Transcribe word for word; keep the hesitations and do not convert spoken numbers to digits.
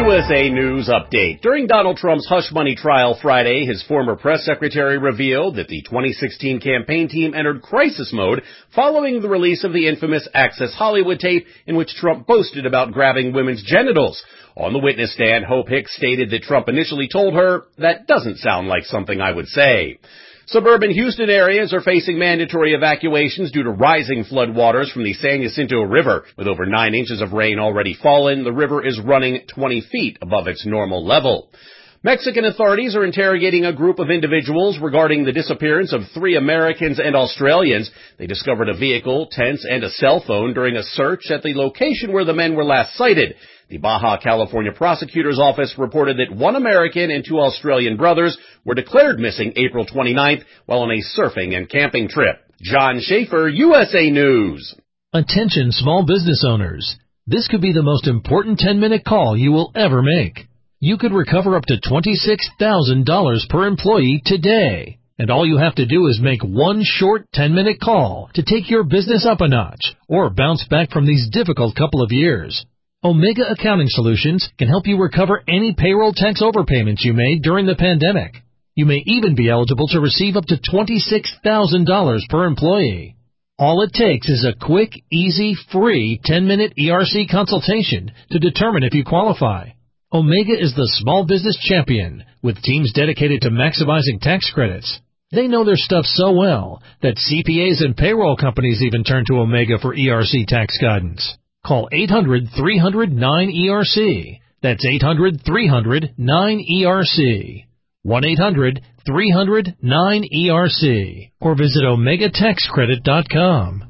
U S A News Update. During Donald Trump's hush money trial Friday, his former press secretary revealed that the twenty sixteen campaign team entered crisis mode following the release of the infamous Access Hollywood tape in which Trump boasted about grabbing women's genitals. On the witness stand, Hope Hicks stated that Trump initially told her, "That doesn't sound like something I would say." Suburban Houston areas are facing mandatory evacuations due to rising floodwaters from the San Jacinto River. With over nine inches of rain already fallen, the river is running twenty feet above its normal level. Mexican authorities are interrogating a group of individuals regarding the disappearance of three Americans and Australians. They discovered a vehicle, tents, and a cell phone during a search at the location where the men were last sighted. The Baja California Prosecutor's Office reported that one American and two Australian brothers were declared missing April twenty-ninth while on a surfing and camping trip. John Schaefer, U S A News. Attention small business owners. This could be the most important ten-minute call you will ever make. You could recover up to twenty-six thousand dollars per employee today. And all you have to do is make one short ten-minute call to take your business up a notch or bounce back from these difficult couple of years. Omega Accounting Solutions can help you recover any payroll tax overpayments you made during the pandemic. You may even be eligible to receive up to twenty-six thousand dollars per employee. All it takes is a quick, easy, free ten-minute E R C consultation to determine if you qualify. Omega is the small business champion with teams dedicated to maximizing tax credits. They know their stuff so well that C P As and payroll companies even turn to Omega for E R C tax guidance. Call eight hundred, three hundred, nine E R C. That's eight hundred, three hundred, nine E R C. one eight hundred, three hundred, nine E R C. Or visit omega tax credit dot com.